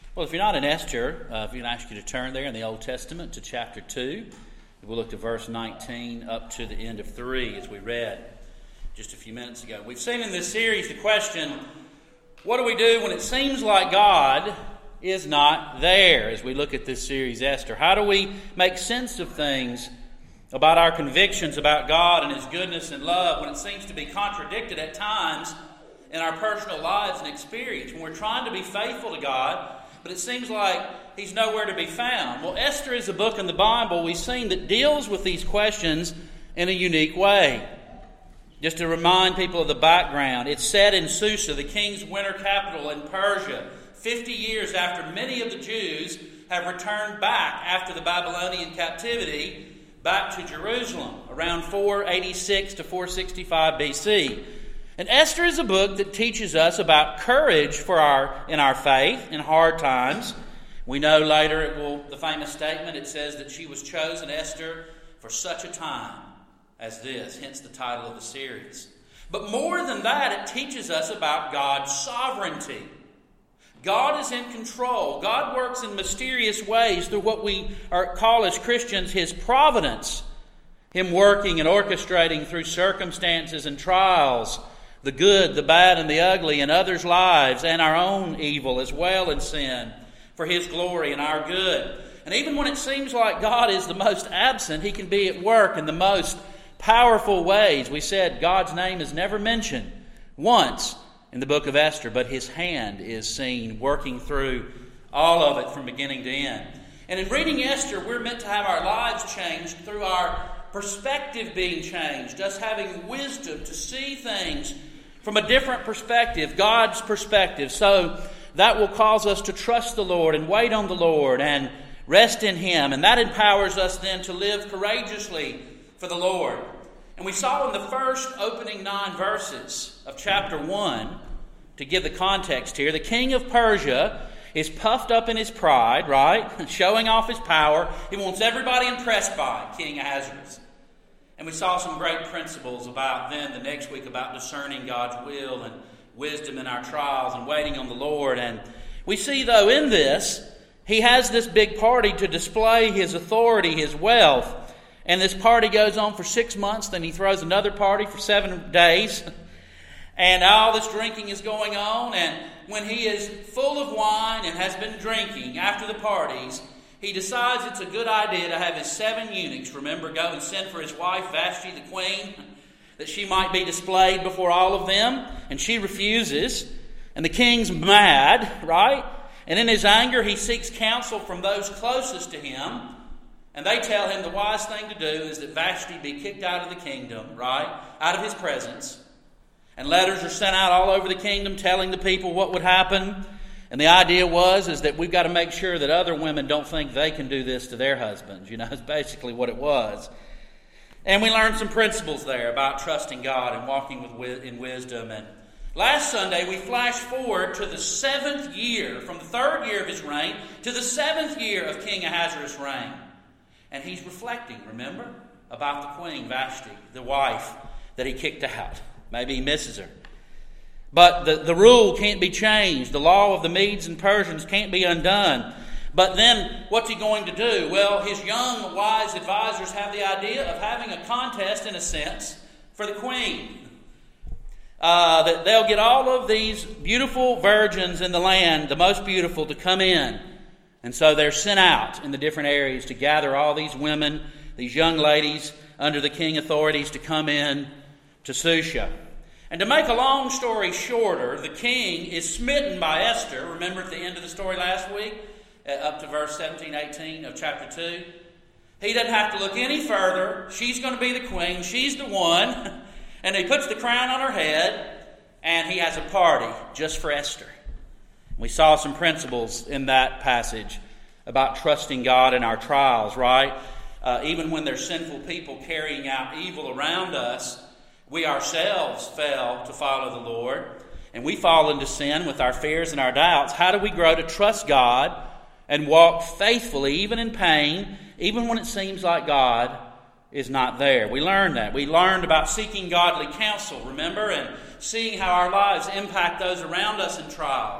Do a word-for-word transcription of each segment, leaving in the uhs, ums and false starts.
Well, if you're not in Esther, uh, if we can ask you to turn there in the Old Testament to chapter two. We'll look to verse nineteen up to the end of three as we read just a few minutes ago. We've seen in this series the question, what do we do when it seems like God is not there? As we look at this series, Esther, how do we make sense of things about our convictions about God and His goodness and love when it seems to be contradicted at times in our personal lives and experience? When we're trying to be faithful to God, but it seems like He's nowhere to be found. Well, Esther is a book in the Bible we've seen that deals with these questions in a unique way. Just to remind people of the background, it's set in Susa, the king's winter capital in Persia, fifty years after many of the Jews have returned back after the Babylonian captivity back to Jerusalem, around four eighty-six to four sixty-five B C. And Esther is a book that teaches us about courage for our in our faith in hard times. We know later it will the famous statement, it says that she was chosen, Esther, for such a time as this, hence the title of the series. But more than that, it teaches us about God's sovereignty. God is in control. God works in mysterious ways through what we are, call as Christians His providence. Him working and orchestrating through circumstances and trials, the good, the bad, and the ugly in others' lives, and our own evil as well in sin, for His glory and our good. And even when it seems like God is the most absent, He can be at work in the most powerful ways. We said God's name is never mentioned once in the book of Esther, but His hand is seen working through all of it from beginning to end. And in reading Esther, we're meant to have our lives changed through our perspective being changed, us having wisdom to see things from a different perspective, God's perspective. So that will cause us to trust the Lord and wait on the Lord and rest in Him. And that empowers us then to live courageously for the Lord. And we saw in the first opening nine verses of chapter one, to give the context here, the king of Persia is puffed up in his pride, right? Showing off his power. He wants everybody impressed by King Ahasuerus. And we saw some great principles about then the next week about discerning God's will and wisdom in our trials and waiting on the Lord. And we see, though, in this, he has this big party to display his authority, his wealth. And this party goes on for six months. Then he throws another party for seven days. And all this drinking is going on. And when he is full of wine and has been drinking after the parties, he decides it's a good idea to have his seven eunuchs, remember, go and send for his wife Vashti the queen, that she might be displayed before all of them. And she refuses. And the king's mad, right? And in his anger, he seeks counsel from those closest to him. And they tell him the wise thing to do is that Vashti be kicked out of the kingdom, right? Out of his presence. And letters are sent out all over the kingdom telling the people what would happen. And the idea was is that we've got to make sure that other women don't think they can do this to their husbands. You know, it's basically what it was. And we learned some principles there about trusting God and walking with in wisdom. And last Sunday we flashed forward to the seventh year, from the third year of his reign to the seventh year of King Ahasuerus' reign. And he's reflecting, remember, about the queen Vashti, the wife that he kicked out. Maybe he misses her. But the, the rule can't be changed. The law of the Medes and Persians can't be undone. But then what's he going to do? Well, his young, wise advisors have the idea of having a contest, in a sense, for the queen. Uh, that they'll get all of these beautiful virgins in the land, the most beautiful, to come in. And so they're sent out in the different areas to gather all these women, these young ladies, under the king authorities to come in to Susa. And to make a long story shorter, the king is smitten by Esther. Remember at the end of the story last week, up to verse seventeen, eighteen of chapter two? He doesn't have to look any further. She's going to be the queen. She's the one. And he puts the crown on her head, and he has a party just for Esther. We saw some principles in that passage about trusting God in our trials, right? Uh, even when there's sinful people carrying out evil around us, we ourselves fail to follow the Lord, and we fall into sin with our fears and our doubts. How do we grow to trust God and walk faithfully, even in pain, even when it seems like God is not there? We learned that. We learned about seeking godly counsel, remember, and seeing how our lives impact those around us in trials.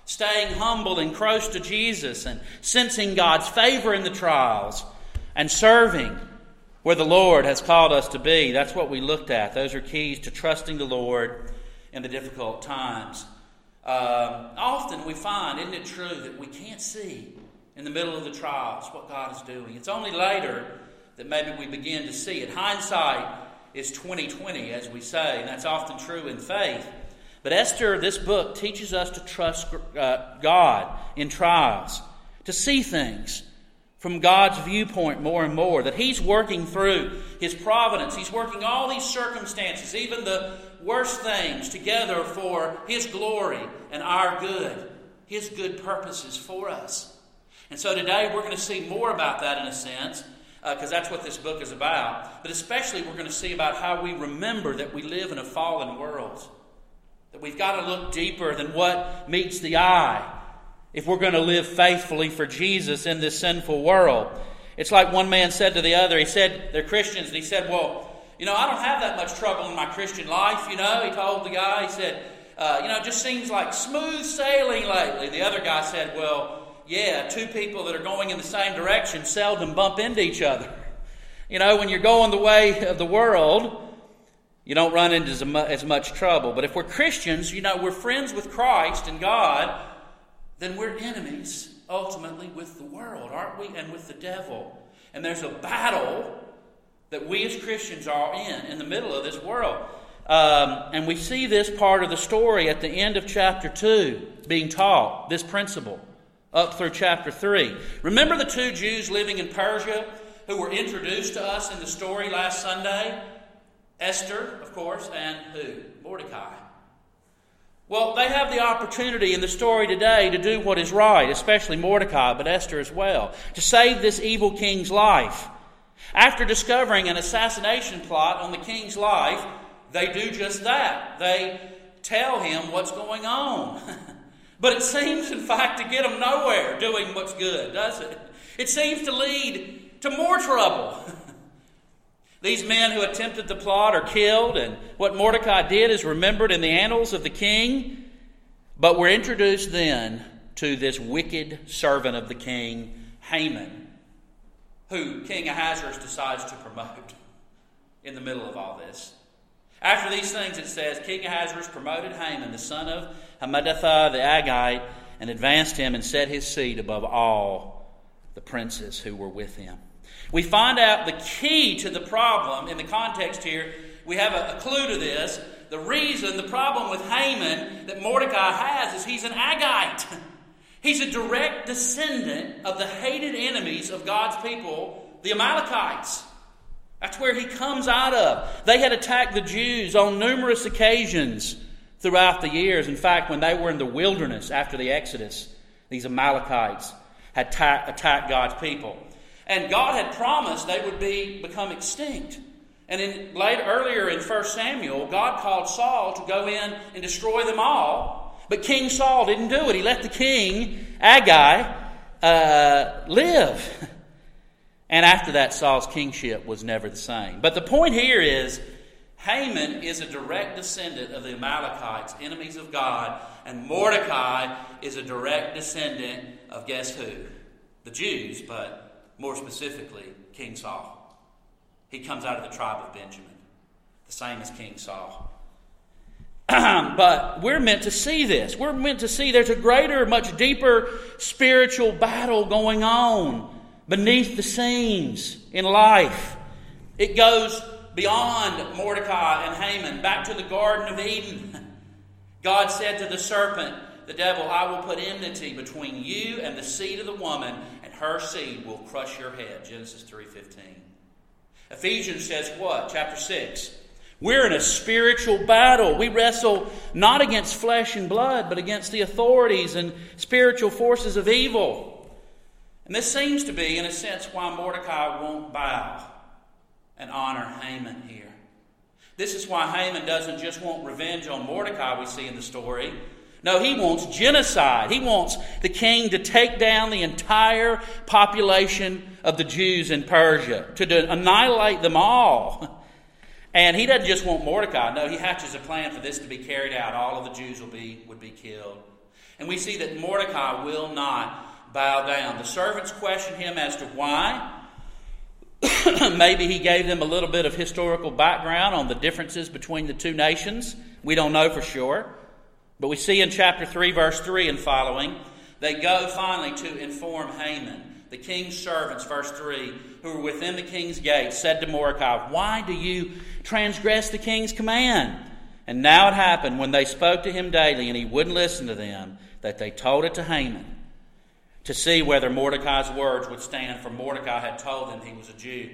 staying humble and close to Jesus and sensing God's favor in the trials and serving where the Lord has called us to be. That's what we looked at. Those are keys to trusting the Lord in the difficult times. Um, often we find, isn't it true, that we can't see in the middle of the trials what God is doing. It's only later that maybe we begin to see it. Hindsight is twenty twenty, as we say, and that's often true in faith. But Esther, this book, teaches us to trust uh, God in trials, to see things from God's viewpoint more and more, that He's working through His providence. He's working all these circumstances, even the worst things, together for His glory and our good, His good purposes for us. And so today we're going to see more about that in a sense, because uh, that's what this book is about. But especially we're going to see about how we remember that we live in a fallen world. That we've got to look deeper than what meets the eye if we're going to live faithfully for Jesus in this sinful world. It's like one man said to the other, he said, they're Christians, and he said, well, you know, I don't have that much trouble in my Christian life, you know. He told the guy, he said, uh, you know, it just seems like smooth sailing lately. The other guy said, well, yeah, two people that are going in the same direction seldom bump into each other. You know, when you're going the way of the world, you don't run into as much trouble. But if we're Christians, you know, we're friends with Christ and God, then we're enemies, ultimately, with the world, aren't we? And with the devil. And there's a battle that we as Christians are in, in the middle of this world. Um, and we see this part of the story at the end of chapter two being taught, this principle, up through chapter three. Remember the two Jews living in Persia who were introduced to us in the story last Sunday? Esther, of course, and who? Mordecai. Well, they have the opportunity in the story today to do what is right, especially Mordecai, but Esther as well, to save this evil king's life. After discovering an assassination plot on the king's life, they do just that. They tell him what's going on. But it seems, in fact, to get them nowhere doing what's good, does it? It seems to lead to more trouble. These men who attempted the plot are killed, and what Mordecai did is remembered in the annals of the king. But we're introduced then to this wicked servant of the king, Haman, who King Ahasuerus decides to promote in the middle of all this. After these things, it says, King Ahasuerus promoted Haman, the son of Hammedatha the Agagite, and advanced him and set his seat above all the princes who were with him. We find out the key to the problem in the context here. We have a, a clue to this. The reason, the problem with Haman that Mordecai has is he's an Agagite. He's a direct descendant of the hated enemies of God's people, the Amalekites. That's where he comes out of. They had attacked the Jews on numerous occasions throughout the years. In fact, when they were in the wilderness after the Exodus, these Amalekites had ta- attacked God's people. And God had promised they would be become extinct. And in later, earlier in First Samuel, God called Saul to go in and destroy them all. But King Saul didn't do it. He let the king, Agag, uh, live. And after that, Saul's kingship was never the same. But the point here is, Haman is a direct descendant of the Amalekites, enemies of God. And Mordecai is a direct descendant of guess who? The Jews, but more specifically, King Saul. He comes out of the tribe of Benjamin, the same as King Saul. But we're meant to see this. We're meant to see there's a greater, much deeper spiritual battle going on beneath the scenes in life. It goes beyond Mordecai and Haman, back to the Garden of Eden. God said to the serpent, the devil, I will put enmity between you and the seed of the woman, and her seed will crush your head. Genesis three fifteen. Ephesians says what? Chapter six. We're in a spiritual battle. We wrestle not against flesh and blood, but against the authorities and spiritual forces of evil. And this seems to be, in a sense, why Mordecai won't bow and honor Haman here. This is why Haman doesn't just want revenge on Mordecai, we see in the story. No, he wants genocide. He wants the king to take down the entire population of the Jews in Persia, to annihilate them all. And he doesn't just want Mordecai. No, he hatches a plan for this to be carried out. All of the Jews will be, would be killed. And we see that Mordecai will not bow down. The servants question him as to why. Maybe he gave them a little bit of historical background on the differences between the two nations. We don't know for sure. But we see in chapter three, verse three and following, they go finally to inform Haman. The king's servants, verse three, who were within the king's gate, said to Mordecai, "Why do you transgress the king's command?" And now it happened, when they spoke to him daily and he wouldn't listen to them, that they told it to Haman, to see whether Mordecai's words would stand, for Mordecai had told them he was a Jew.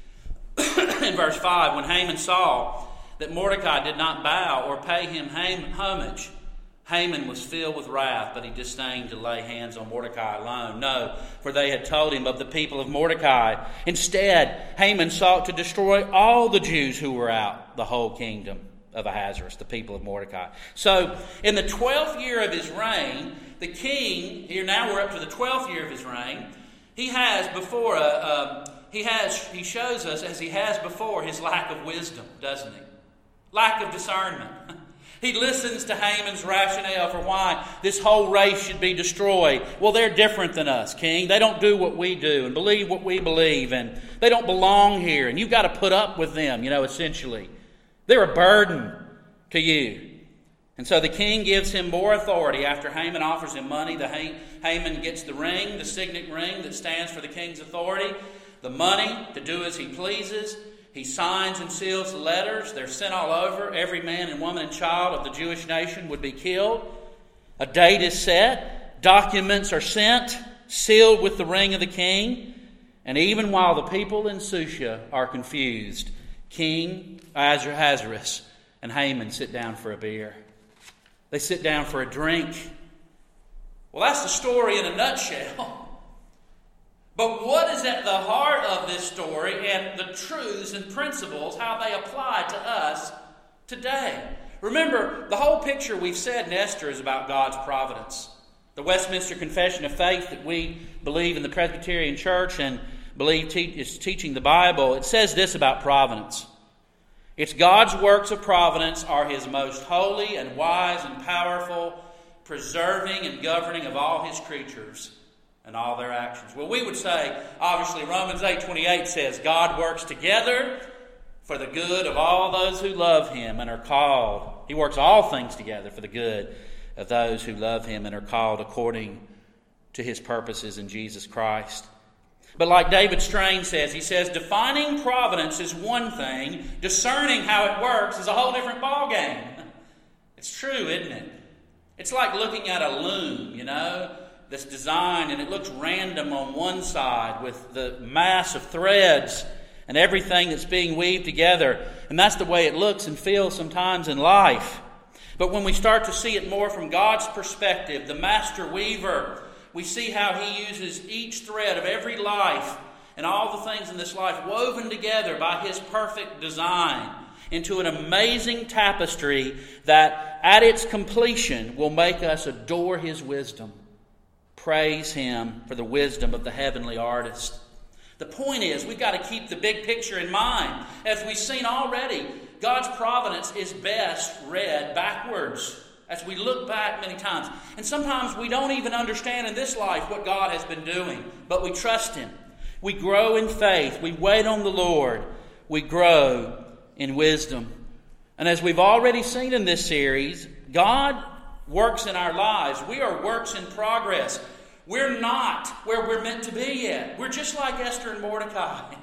In verse five, when Haman saw that Mordecai did not bow or pay him homage, Haman was filled with wrath, but he disdained to lay hands on Mordecai alone. No, for they had told him of the people of Mordecai. Instead, Haman sought to destroy all the Jews who were out, the whole kingdom of Ahasuerus, the people of Mordecai. So, in the twelfth year of his reign, the king, here now we're up to the twelfth year of his reign, he has before, a, a, he has, he shows us, as he has before, his lack of wisdom, doesn't he? Lack of discernment. He listens to Haman's rationale for why this whole race should be destroyed. Well, they're different than us, king. They don't do what we do and believe what we believe, and they don't belong here, and you've got to put up with them, you know, essentially. They're a burden to you. And so the king gives him more authority. After Haman offers him money, the Haman gets the ring, the signet ring that stands for the king's authority, the money to do as he pleases. He signs and seals the letters. They're sent all over. Every man and woman and child of the Jewish nation would be killed. A date is set. Documents are sent, sealed with the ring of the king. And even while the people in Susha are confused, King Ahasuerus and Haman sit down for a beer. They sit down for a drink. Well, that's the story in a nutshell. But what is at the heart of this story and the truths and principles, how they apply to us today? Remember, the whole picture we've said in Esther is about God's providence. The Westminster Confession of Faith that we believe in the Presbyterian Church and believe te- is teaching the Bible, it says this about providence. It's God's works of providence are His most holy and wise and powerful, preserving and governing of all His creatures and all their actions. Well, we would say, obviously, Romans eight twenty-eight says, God works together for the good of all those who love Him and are called. He works all things together for the good of those who love Him and are called according to His purposes in Jesus Christ. But like David Strain says, he says, defining providence is one thing, discerning how it works is a whole different ballgame. It's true, isn't it? It's like looking at a loom, you know, that's designed and it looks random on one side with the mass of threads and everything that's being weaved together. And that's the way it looks and feels sometimes in life. But when we start to see it more from God's perspective, the master weaver, we see how He uses each thread of every life and all the things in this life woven together by His perfect design into an amazing tapestry that at its completion will make us adore His wisdom. Praise Him for the wisdom of the heavenly artist. The point is, we've got to keep the big picture in mind. As we've seen already, God's providence is best read backwards as we look back many times. And sometimes we don't even understand in this life what God has been doing, but we trust Him. We grow in faith. We wait on the Lord. We grow in wisdom. And as we've already seen in this series, God works in our lives. We are works in progress. We're not where we're meant to be yet. We're just like Esther and Mordecai.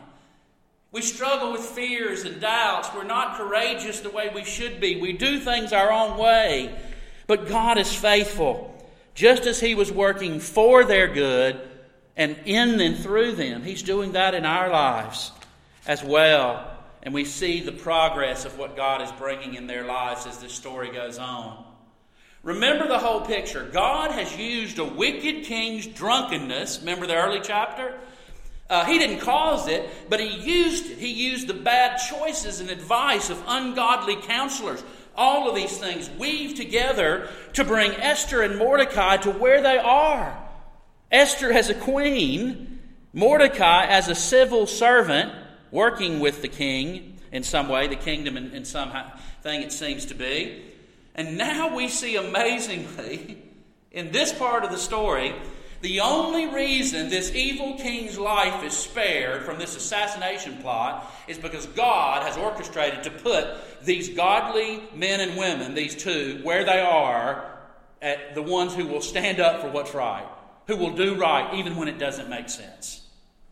We struggle with fears and doubts. We're not courageous the way we should be. We do things our own way. But God is faithful. Just as He was working for their good and in and through them, He's doing that in our lives as well. And we see the progress of what God is bringing in their lives as this story goes on. Remember the whole picture. God has used a wicked king's drunkenness. Remember the early chapter? Uh, he didn't cause it, but He used it. He used the bad choices and advice of ungodly counselors. All of these things weave together to bring Esther and Mordecai to where they are. Esther as a queen, Mordecai as a civil servant, working with the king in some way, the kingdom in, in some thing it seems to be. And now we see amazingly In this part of the story, the only reason this evil king's life is spared from this assassination plot is because God has orchestrated to put these godly men and women, these two, where they are, at the ones who will stand up for what's right, who will do right even when it doesn't make sense.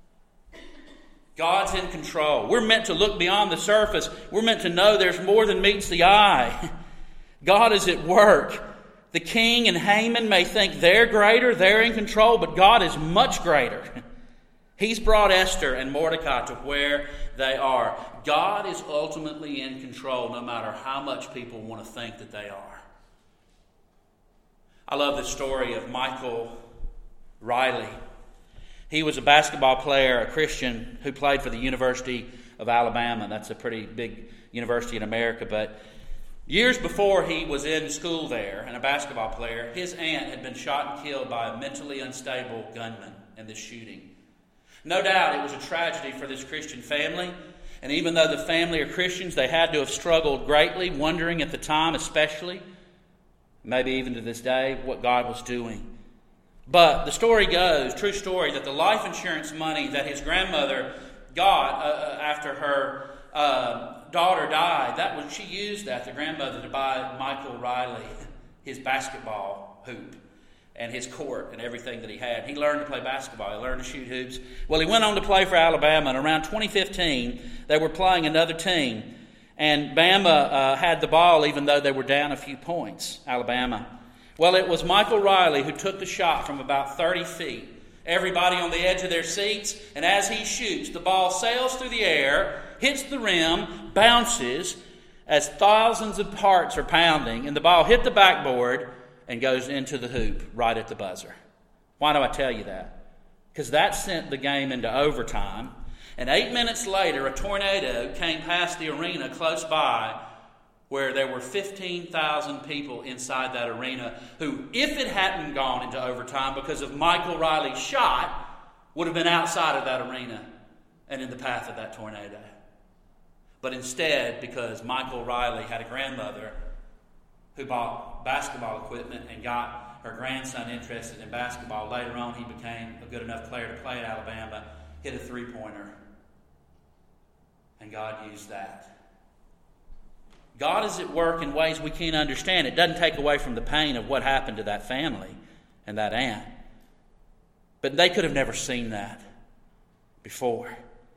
God's in control. We're meant to look beyond the surface. We're meant to know there's more than meets the eye. God is at work. The king and Haman may think they're greater, they're in control, but God is much greater. He's brought Esther and Mordecai to where they are. God is ultimately in control no matter how much people want to think that they are. I love the story of Michael Riley. He was a basketball player, a Christian, who played for the University of Alabama. That's a pretty big university in America. But years before he was in school there and a basketball player, his aunt had been shot and killed by a mentally unstable gunman in this shooting. No doubt it was a tragedy for this Christian family. And even though the family are Christians, they had to have struggled greatly, wondering at the time especially, maybe even to this day, what God was doing. But the story goes, true story, that the life insurance money that his grandmother got uh, after her uh, daughter died, that was she used that, the grandmother, to buy Michael Riley his basketball hoop and his court and everything that he had. He learned to play basketball. He learned to shoot hoops. Well, he went on to play for Alabama, and around twenty fifteen, they were playing another team, and Bama uh, had the ball even though they were down a few points, Alabama. Well, it was Michael Riley who took the shot from about thirty feet. Everybody on the edge of their seats, and as he shoots, the ball sails through the air, hits the rim, bounces as thousands of hearts are pounding, and the ball hit the backboard and goes into the hoop right at the buzzer. Why do I tell you that? Because that sent the game into overtime, and eight minutes later, a tornado came past the arena close by, where there were fifteen thousand people inside that arena who, if it hadn't gone into overtime because of Michael Riley's shot, would have been outside of that arena and in the path of that tornado. But instead, because Michael Riley had a grandmother who bought basketball equipment and got her grandson interested in basketball, later on he became a good enough player to play at Alabama, hit a three-pointer, and God used that. God is at work in ways we can't understand. It doesn't take away from the pain of what happened to that family and that aunt. But they could have never seen that before.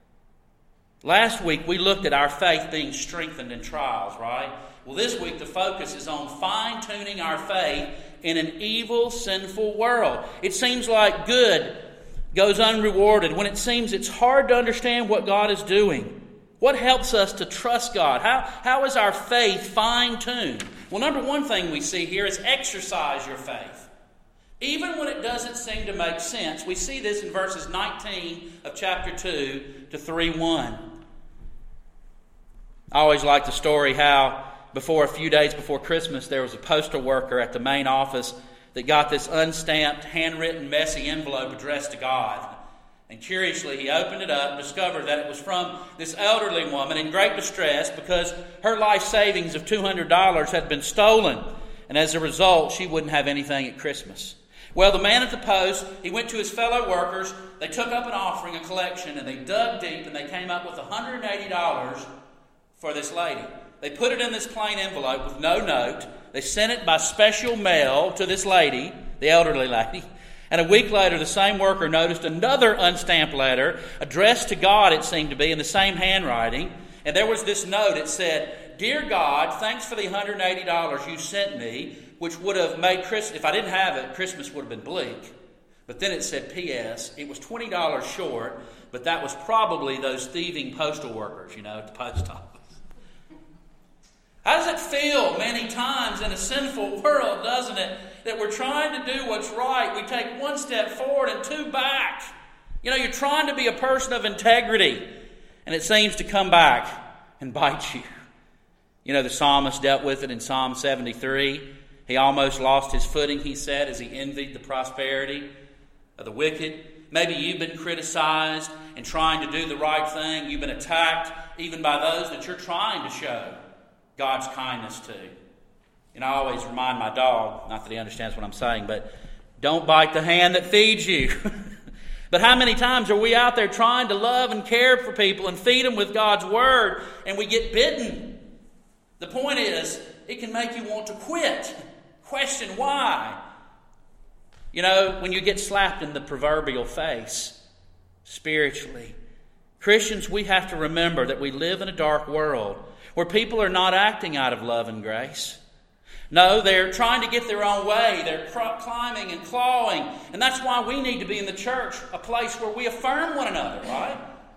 Last week we looked at our faith being strengthened in trials, right? Well, this week the focus is on fine-tuning our faith in an evil, sinful world. It seems like good goes unrewarded when it seems it's hard to understand what God is doing. What helps us to trust God? How, how is our faith fine-tuned? Well, number one thing we see here is exercise your faith. Even when it doesn't seem to make sense. We see this in verses nineteen of chapter two to three one. I always like the story how before a few days before Christmas there was a postal worker at the main office that got this unstamped, handwritten, messy envelope addressed to God. And curiously, he opened it up and discovered that it was from this elderly woman in great distress because her life savings of two hundred dollars had been stolen. And as a result, she wouldn't have anything at Christmas. Well, the man at the post, he went to his fellow workers. They took up an offering, a collection, and they dug deep, and they came up with one hundred eighty dollars for this lady. They put it in this plain envelope with no note. They sent it by special mail to this lady, the elderly lady. And a week later, the same worker noticed another unstamped letter addressed to God, it seemed to be, in the same handwriting. And there was this note. It said, "Dear God, thanks for the one hundred eighty dollars you sent me, which would have made Christmas, if I didn't have it, Christmas would have been bleak." But then it said, P S It was twenty dollars short, but that was probably those thieving postal workers, you know, at the post office. How does it feel many times in a sinful world, doesn't it, that we're trying to do what's right? We take one step forward and two back. You know, you're trying to be a person of integrity, and it seems to come back and bite you. You know, the psalmist dealt with it in Psalm seventy-three. He almost lost his footing, he said, as he envied the prosperity of the wicked. Maybe you've been criticized in trying to do the right thing. You've been attacked even by those that you're trying to show God's kindness to. And I always remind my dog, not that he understands what I'm saying, but don't bite the hand that feeds you. But how many times are we out there trying to love and care for people and feed them with God's Word, and we get bitten? The point is, it can make you want to quit. Question why. You know, when you get slapped in the proverbial face, spiritually, Christians, we have to remember that we live in a dark world where people are not acting out of love and grace. No, they're trying to get their own way. They're climbing and clawing. And that's why we need to be in the church, a place where we affirm one another, right?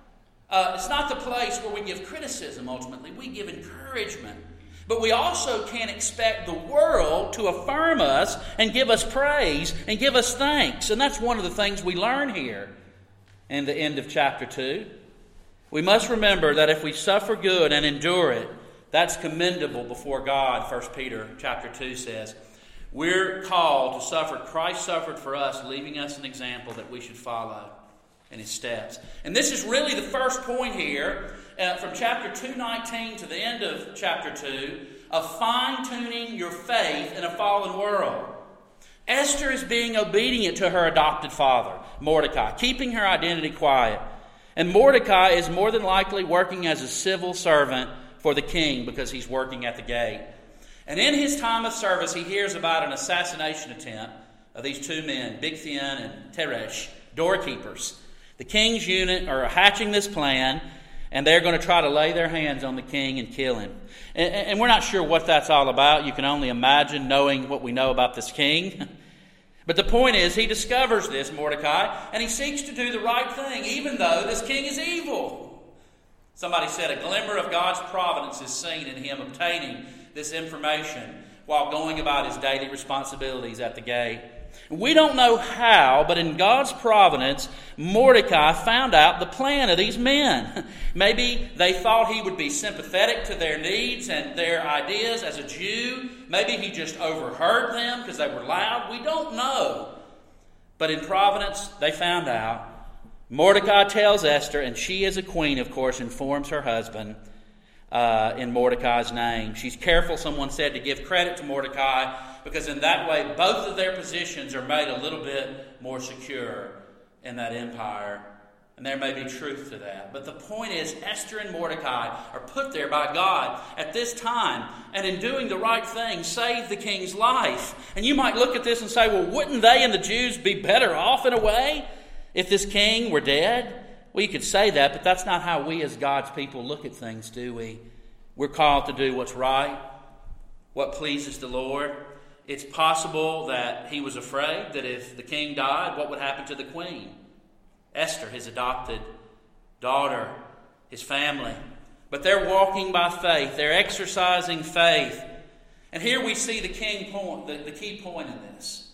Uh, it's not the place where we give criticism, ultimately. We give encouragement. But we also can't expect the world to affirm us and give us praise and give us thanks. And that's one of the things we learn here in the end of chapter two. We must remember that if we suffer good and endure it, that's commendable before God, First Peter chapter two says. We're called to suffer. Christ suffered for us, leaving us an example that we should follow in His steps. And this is really the first point here, uh, from chapter two nineteen to the end of chapter two, of fine-tuning your faith in a fallen world. Esther is being obedient to her adopted father, Mordecai, keeping her identity quiet. And Mordecai is more than likely working as a civil servant for the king because he's working at the gate. And in his time of service, he hears about an assassination attempt of these two men, Bigthan and Teresh, doorkeepers. The king's unit are hatching this plan, and they're going to try to lay their hands on the king and kill him. And, and we're not sure what that's all about. You can only imagine, knowing what we know about this king. But the point is, he discovers this, Mordecai, and he seeks to do the right thing, even though this king is evil. Somebody said a glimmer of God's providence is seen in him obtaining this information while going about his daily responsibilities at the gate. We don't know how, but in God's providence, Mordecai found out the plan of these men. Maybe they thought he would be sympathetic to their needs and their ideas as a Jew. Maybe he just overheard them because they were loud. We don't know. But in providence, they found out. Mordecai tells Esther, and she as a queen, of course, informs her husband uh, in Mordecai's name. She's careful, someone said, to give credit to Mordecai, because in that way both of their positions are made a little bit more secure in that empire. And there may be truth to that. But the point is, Esther and Mordecai are put there by God at this time, and in doing the right thing, save the king's life. And you might look at this and say, well, wouldn't they and the Jews be better off in a way if this king were dead? Well, you could say that, but that's not how we as God's people look at things, do we? We're called to do what's right, what pleases the Lord. It's possible that he was afraid that if the king died, what would happen to the queen? Esther, his adopted daughter, his family. But they're walking by faith. They're exercising faith. And here we see the king point, the, the key point in this.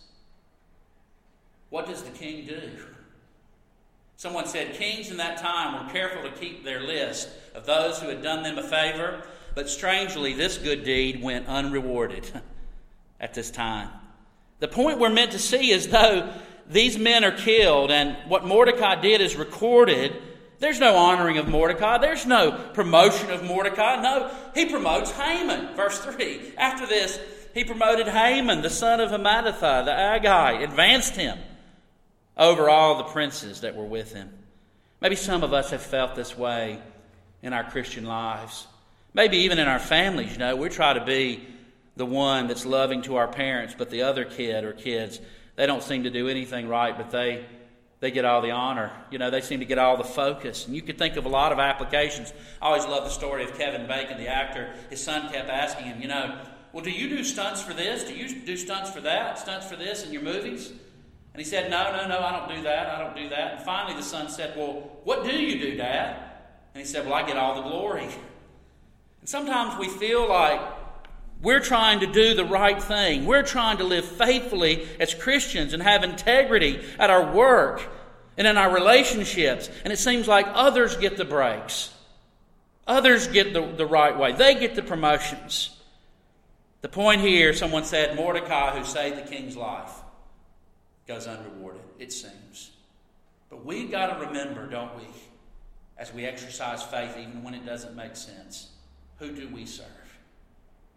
What does the king do? Someone said kings in that time were careful to keep their list of those who had done them a favor, but strangely, this good deed went unrewarded at this time. The point we're meant to see is, though these men are killed and what Mordecai did is recorded, there's no honoring of Mordecai. There's no promotion of Mordecai. No, he promotes Haman. Verse three. After this, he promoted Haman, the son of Hammedatha, the Agagite, advanced him over all the princes that were with him. Maybe some of us have felt this way in our Christian lives. Maybe even in our families, you know, we try to be the one that's loving to our parents, but the other kid or kids, they don't seem to do anything right, but they they get all the honor. You know, they seem to get all the focus. And you could think of a lot of applications. I always love the story of Kevin Bacon, the actor. His son kept asking him, you know, well, do you do stunts for this? Do you do stunts for that? Stunts for this in your movies? And he said, no, no, no, I don't do that. I don't do that. And finally the son said, well, what do you do, Dad? And he said, well, I get all the glory. And sometimes we feel like we're trying to do the right thing. We're trying to live faithfully as Christians and have integrity at our work and in our relationships. And it seems like others get the breaks. Others get the, the right way. They get the promotions. The point here, someone said, Mordecai, who saved the king's life, goes unrewarded, it seems. But we've got to remember, don't we, as we exercise faith, even when it doesn't make sense, who do we serve?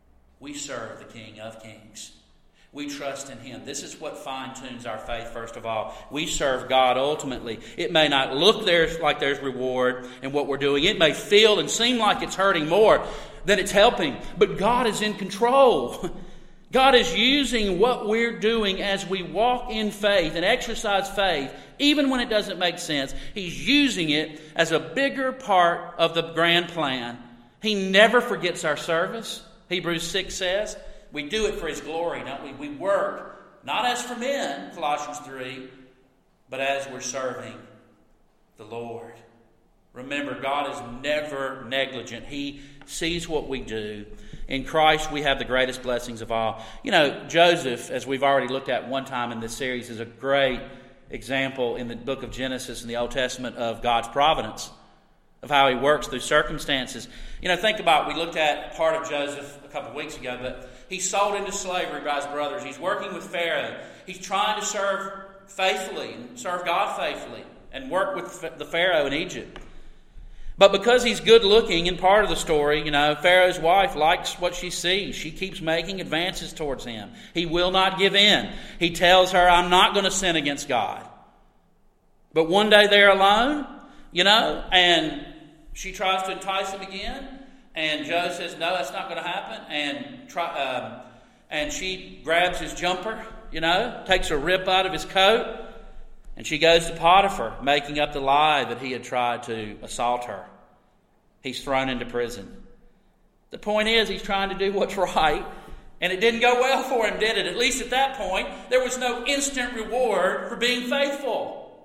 We serve the King of Kings. We trust in Him. This is what fine-tunes our faith, first of all. We serve God ultimately. It may not look there's, like there's reward in what we're doing. It may feel and seem like it's hurting more than it's helping. But God is in control. God is using what we're doing as we walk in faith and exercise faith, even when it doesn't make sense. He's using it as a bigger part of the grand plan. He never forgets our service. Hebrews six says, we do it for His glory, don't we? We work, not as for men, Colossians three, but as we're serving the Lord. Remember, God is never negligent. He sees what we do. In Christ, we have the greatest blessings of all. You know, Joseph, as we've already looked at one time in this series, is a great example in the book of Genesis in the Old Testament of God's providence, of how He works through circumstances. You know, think about, we looked at part of Joseph a couple of weeks ago, but he's sold into slavery by his brothers. He's working with Pharaoh. He's trying to serve faithfully and serve God faithfully and work with the Pharaoh in Egypt. But because he's good looking in part of the story, you know, Pharaoh's wife likes what she sees. She keeps making advances towards him. He will not give in. He tells her, I'm not going to sin against God. But one day they're alone, you know, and she tries to entice him again. And Joe says, no, that's not going to happen. And try, um, and she grabs his jumper, you know, takes a rip out of his coat. And she goes to Potiphar, making up the lie that he had tried to assault her. He's thrown into prison. The point is, he's trying to do what's right. And it didn't go well for him, did it? At least at that point, there was no instant reward for being faithful.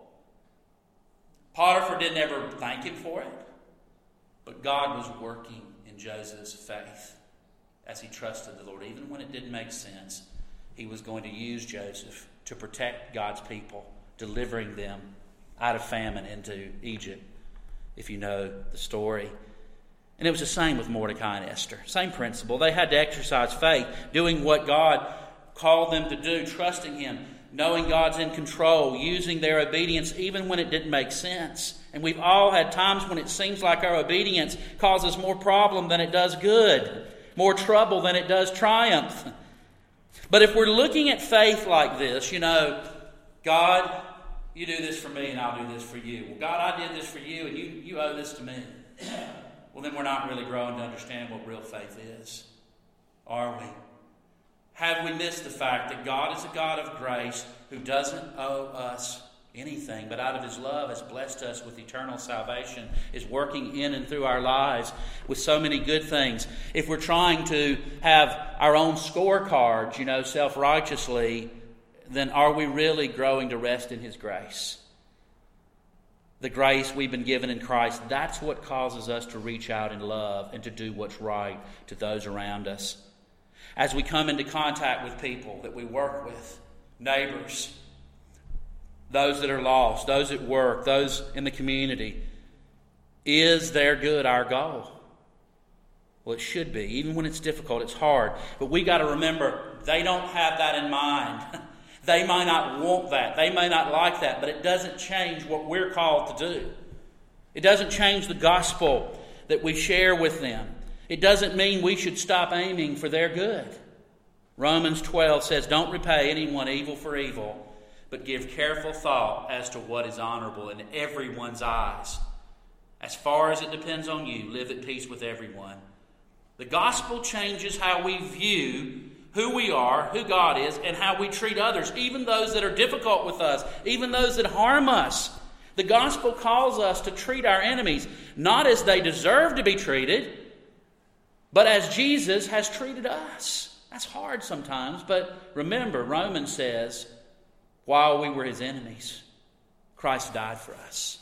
Potiphar didn't ever thank him for it. But God was working in Joseph's faith as he trusted the Lord. Even when it didn't make sense, He was going to use Joseph to protect God's people, delivering them out of famine into Egypt, if you know the story. And it was the same with Mordecai and Esther. Same principle. They had to exercise faith, doing what God called them to do, trusting Him, knowing God's in control, using their obedience even when it didn't make sense. And we've all had times when it seems like our obedience causes more problem than it does good, more trouble than it does triumph. But if we're looking at faith like this, you know, God, you do this for me and I'll do this for you. Well, God, I did this for you and you, you owe this to me. Well, then we're not really growing to understand what real faith is, are we? Have we missed the fact that God is a God of grace who doesn't owe us anything, but out of His love has blessed us with eternal salvation, is working in and through our lives with so many good things? If we're trying to have our own scorecards, you know, self-righteously, then are we really growing to rest in His grace? The grace we've been given in Christ, that's what causes us to reach out in love and to do what's right to those around us. As we come into contact with people that we work with, neighbors, those that are lost, those at work, those in the community, is their good our goal? Well, it should be. Even when it's difficult, it's hard. But we got to remember, they don't have that in mind. They might not want that. They may not like that. But it doesn't change what we're called to do. It doesn't change the gospel that we share with them. It doesn't mean we should stop aiming for their good. Romans twelve says, don't repay anyone evil for evil, but give careful thought as to what is honorable in everyone's eyes. As far as it depends on you, live at peace with everyone. The gospel changes how we view who we are, who God is, and how we treat others, even those that are difficult with us, even those that harm us. The gospel calls us to treat our enemies not as they deserve to be treated, but as Jesus has treated us. That's hard sometimes, but remember, Romans says, while we were His enemies, Christ died for us.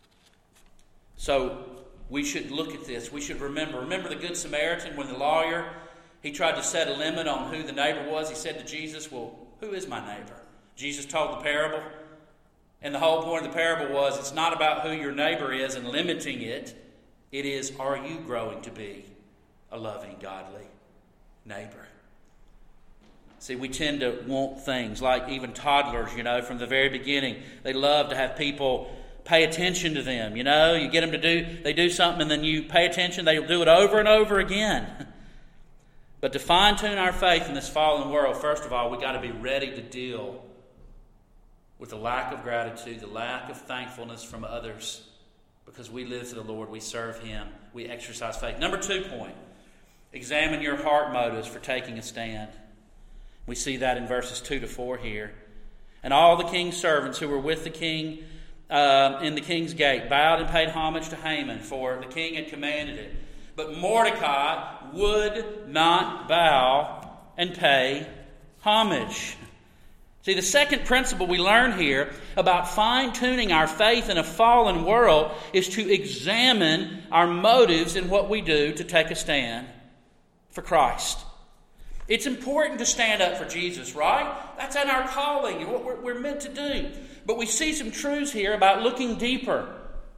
So we should look at this. We should remember. Remember the Good Samaritan when the lawyer, he tried to set a limit on who the neighbor was. He said to Jesus, well, who is my neighbor? Jesus told the parable. And the whole point of the parable was, it's not about who your neighbor is and limiting it. It is, are you growing to be a loving, godly neighbor? See, we tend to want things like even toddlers, you know, from the very beginning. They love to have people pay attention to them, you know. You get them to do, they do something and then you pay attention, they'll do it over and over again. But to fine-tune our faith in this fallen world, first of all, we've got to be ready to deal with the lack of gratitude, the lack of thankfulness from others. Because we live for the Lord, we serve Him, we exercise faith. Number two point, examine your heart motives for taking a stand. We see that in verses two to four here. And all the king's servants who were with the king uh, in the king's gate bowed and paid homage to Haman, for the king had commanded it. But Mordecai would not bow and pay homage. See, the second principle we learn here about fine-tuning our faith in a fallen world is to examine our motives in what we do to take a stand for Christ. It's important to stand up for Jesus, right? That's in our calling and what we're, we're meant to do. But we see some truths here about looking deeper.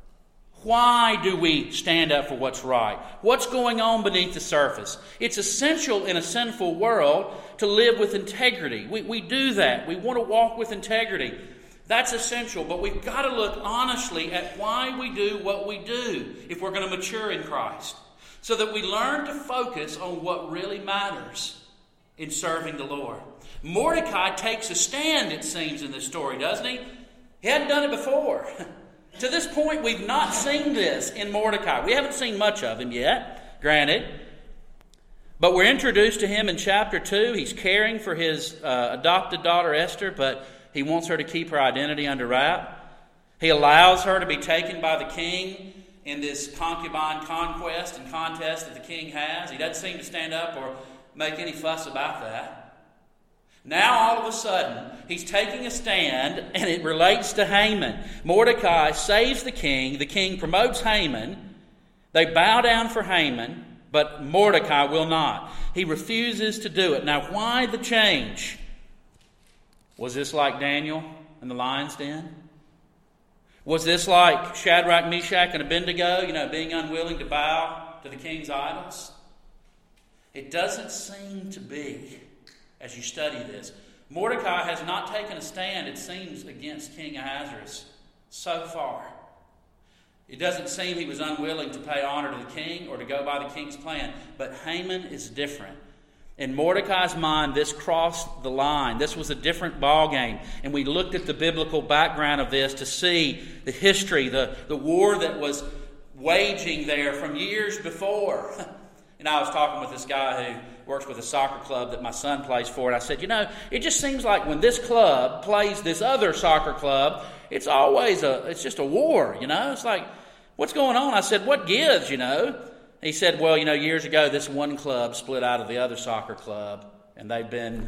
Why do we stand up for what's right? What's going on beneath the surface? It's essential in a sinful world to live with integrity. We, we do that. We want to walk with integrity. That's essential, but we've got to look honestly at why we do what we do if we're going to mature in Christ, so that we learn to focus on what really matters in serving the Lord. Mordecai takes a stand, it seems, in this story, doesn't he? He hadn't done it before. To this point, we've not seen this in Mordecai. We haven't seen much of him yet, granted. But we're introduced to him in chapter two. He's caring for his uh, adopted daughter Esther, but he wants her to keep her identity under wrap. He allows her to be taken by the king in this concubine conquest and contest that the king has. He doesn't seem to stand up or make any fuss about that. Now, all of a sudden, he's taking a stand, and it relates to Haman. Mordecai saves the king. The king promotes Haman. They bow down for Haman, but Mordecai will not. He refuses to do it. Now, why the change? Was this like Daniel in the lion's den? Was this like Shadrach, Meshach, and Abednego, you know, being unwilling to bow to the king's idols? It doesn't seem to be. As you study this, Mordecai has not taken a stand, it seems, against King Ahasuerus so far. It doesn't seem he was unwilling to pay honor to the king or to go by the king's plan. But Haman is different. In Mordecai's mind, this crossed the line. This was a different ballgame. And we looked at the biblical background of this to see the history, the, the war that was waging there from years before. And I was talking with this guy who works with a soccer club that my son plays for, and I said, you know, it just seems like when this club plays this other soccer club, it's always a, it's just a war, you know? It's like, what's going on? I said, what gives, you know? He said, well, you know, years ago, this one club split out of the other soccer club, and they've been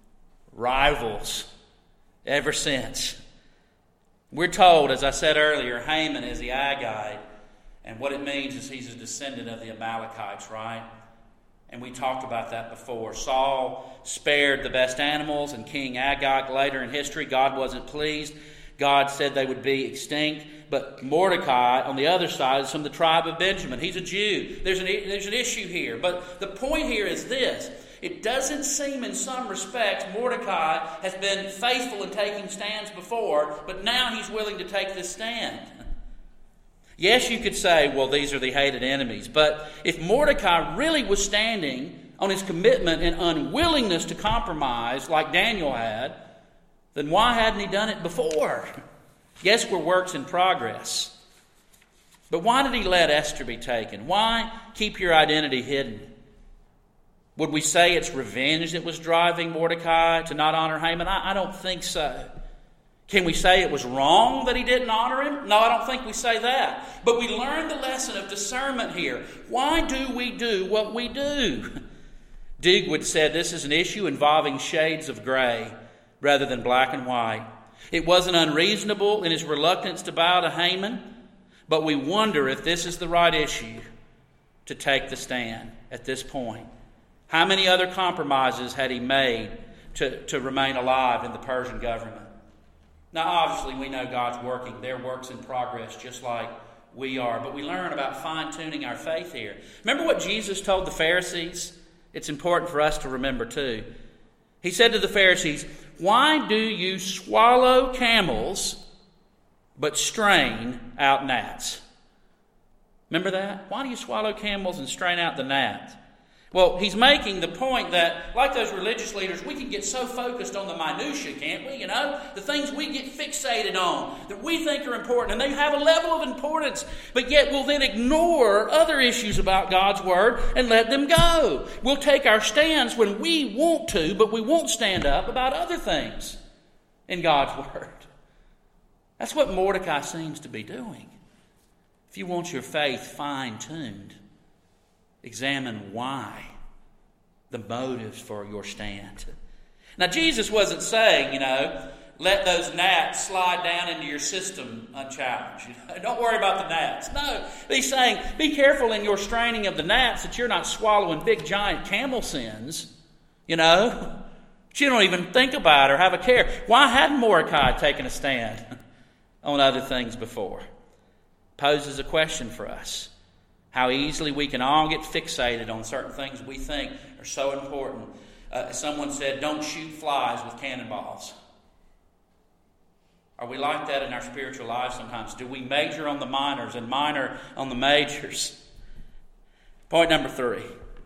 rivals ever since. We're told, as I said earlier, Haman is the Agagite, and what it means is he's a descendant of the Amalekites, right? And we talked about that before. Saul spared the best animals, and King Agag later in history, God wasn't pleased. God said they would be extinct. But Mordecai, on the other side, is from the tribe of Benjamin. He's a Jew. There's an, there's an issue here. But the point here is this. It doesn't seem in some respects Mordecai has been faithful in taking stands before, but now he's willing to take this stand. Yes, you could say, well, these are the hated enemies. But if Mordecai really was standing on his commitment and unwillingness to compromise like Daniel had, then why hadn't he done it before? Yes, we're works in progress. But why did he let Esther be taken? Why keep your identity hidden? Would we say it's revenge that was driving Mordecai to not honor Haman? I, I don't think so. Can we say it was wrong that he didn't honor him? No, I don't think we say that. But we learn the lesson of discernment here. Why do we do what we do? Digwood said this is an issue involving shades of gray rather than black and white. It wasn't unreasonable in his reluctance to bow to Haman, but we wonder if this is the right issue to take the stand at this point. How many other compromises had he made to, to remain alive in the Persian government? Now, obviously, we know God's working. Their work's in progress just like we are. But we learn about fine-tuning our faith here. Remember what Jesus told the Pharisees? It's important for us to remember, too. He said to the Pharisees, why do you swallow camels but strain out gnats? Remember that? Why do you swallow camels and strain out the gnats? Well, he's making the point that, like those religious leaders, we can get so focused on the minutiae, can't we? You know, the things we get fixated on that we think are important, and they have a level of importance, but yet we'll then ignore other issues about God's Word and let them go. We'll take our stands when we want to, but we won't stand up about other things in God's Word. That's what Mordecai seems to be doing. If you want your faith fine-tuned, examine why, the motives for your stand. Now, Jesus wasn't saying, you know, let those gnats slide down into your system unchallenged. You know, don't worry about the gnats. No, he's saying, be careful in your straining of the gnats that you're not swallowing big, giant camel sins, you know, that you don't even think about or have a care. Why hadn't Mordecai taken a stand on other things before? Poses a question for us. How easily we can all get fixated on certain things we think are so important. Uh, someone said, don't shoot flies with cannonballs. Are we like that in our spiritual lives sometimes? Do we major on the minors and minor on the majors? Point number three.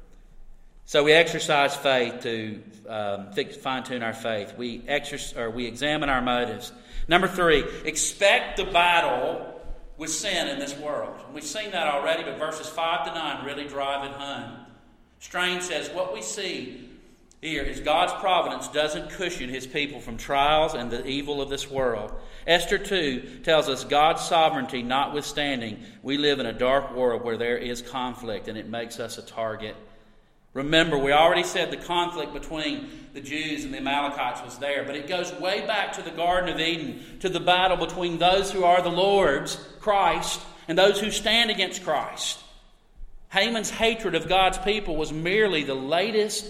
So we exercise faith to um, fine-tune our faith. We exercise, or we examine our motives. Number three, expect the battle with sin in this world. We've seen that already, but verses five to nine really drive it home. Strain says what we see here is God's providence doesn't cushion his people from trials and the evil of this world. Esther two tells us God's sovereignty notwithstanding, we live in a dark world where there is conflict and it makes us a target. Remember, we already said the conflict between the Jews and the Amalekites was there, but it goes way back to the Garden of Eden, to the battle between those who are the Lord's, Christ, and those who stand against Christ. Haman's hatred of God's people was merely the latest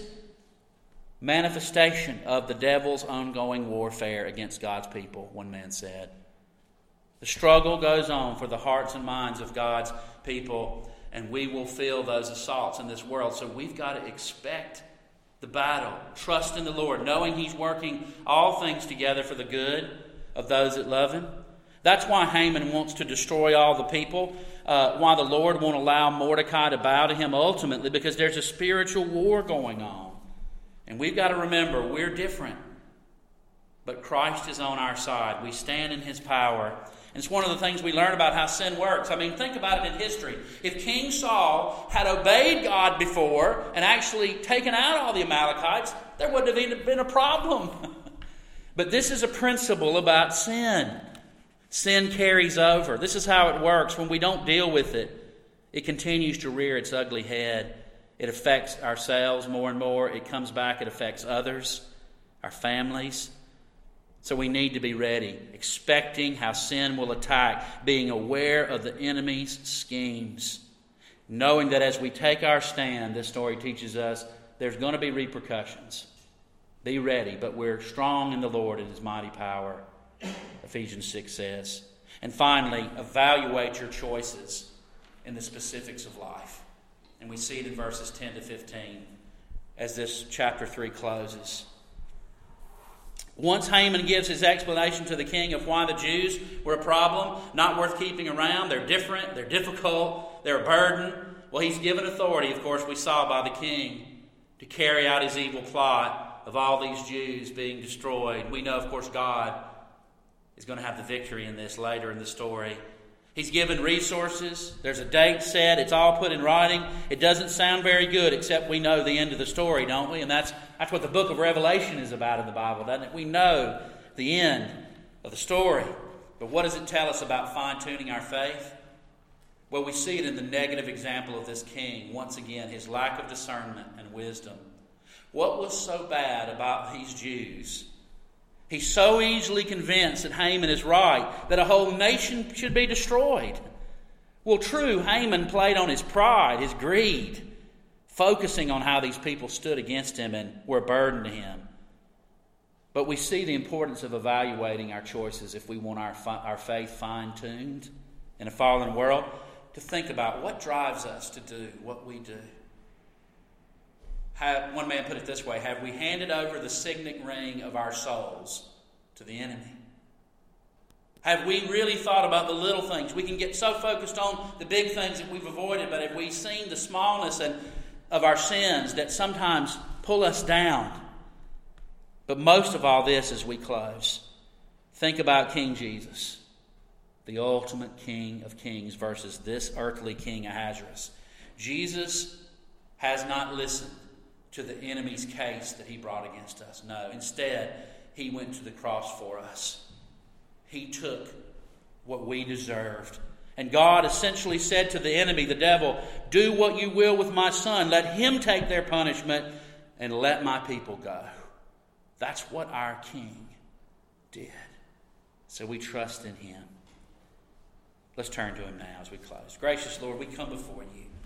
manifestation of the devil's ongoing warfare against God's people, one man said. The struggle goes on for the hearts and minds of God's people, and we will feel those assaults in this world. So we've got to expect the battle. Trust in the Lord, knowing he's working all things together for the good of those that love him. That's why Haman wants to destroy all the people. Uh, why the Lord won't allow Mordecai to bow to him ultimately, because there's a spiritual war going on. And we've got to remember, we're different. But Christ is on our side. We stand in his power. And it's one of the things we learn about how sin works. I mean, think about it in history. If King Saul had obeyed God before and actually taken out all the Amalekites, there wouldn't have even been a problem. But this is a principle about sin. Sin carries over. This is how it works. When we don't deal with it, it continues to rear its ugly head. It affects ourselves more and more. It comes back. It affects others, our families. So we need to be ready, expecting how sin will attack, being aware of the enemy's schemes, knowing that as we take our stand, this story teaches us there's going to be repercussions. Be ready, but we're strong in the Lord and his mighty power, Ephesians six says. And finally, evaluate your choices in the specifics of life. And we see it in verses ten to fifteen as this chapter three closes. Once Haman gives his explanation to the king of why the Jews were a problem, not worth keeping around, they're different, they're difficult, they're a burden. Well, he's given authority, of course, we saw by the king, to carry out his evil plot of all these Jews being destroyed. We know, of course, God is going to have the victory in this later in the story. He's given resources. There's a date set. It's all put in writing. It doesn't sound very good, except we know the end of the story, don't we? And that's that's what the book of Revelation is about in the Bible, doesn't it? We know the end of the story. But what does it tell us about fine-tuning our faith? Well, we see it in the negative example of this king. Once again, his lack of discernment and wisdom. What was so bad about these Jews? He's so easily convinced that Haman is right, that a whole nation should be destroyed. Well, true, Haman played on his pride, his greed, focusing on how these people stood against him and were a burden to him. But we see the importance of evaluating our choices if we want our, our faith fine-tuned in a fallen world, to think about what drives us to do what we do. Have, one man put it this way, have we handed over the signet ring of our souls to the enemy? Have we really thought about the little things? We can get so focused on the big things that we've avoided, but have we seen the smallness and of our sins that sometimes pull us down. But most of all this as we close, think about King Jesus, the ultimate King of Kings versus this earthly king Ahasuerus. Jesus has not listened to the enemy's case that he brought against us. No, instead, he went to the cross for us. He took what we deserved. And God essentially said to the enemy, the devil, do what you will with my son. Let him take their punishment and let my people go. That's what our King did. So we trust in him. Let's turn to him now as we close. Gracious Lord, we come before you.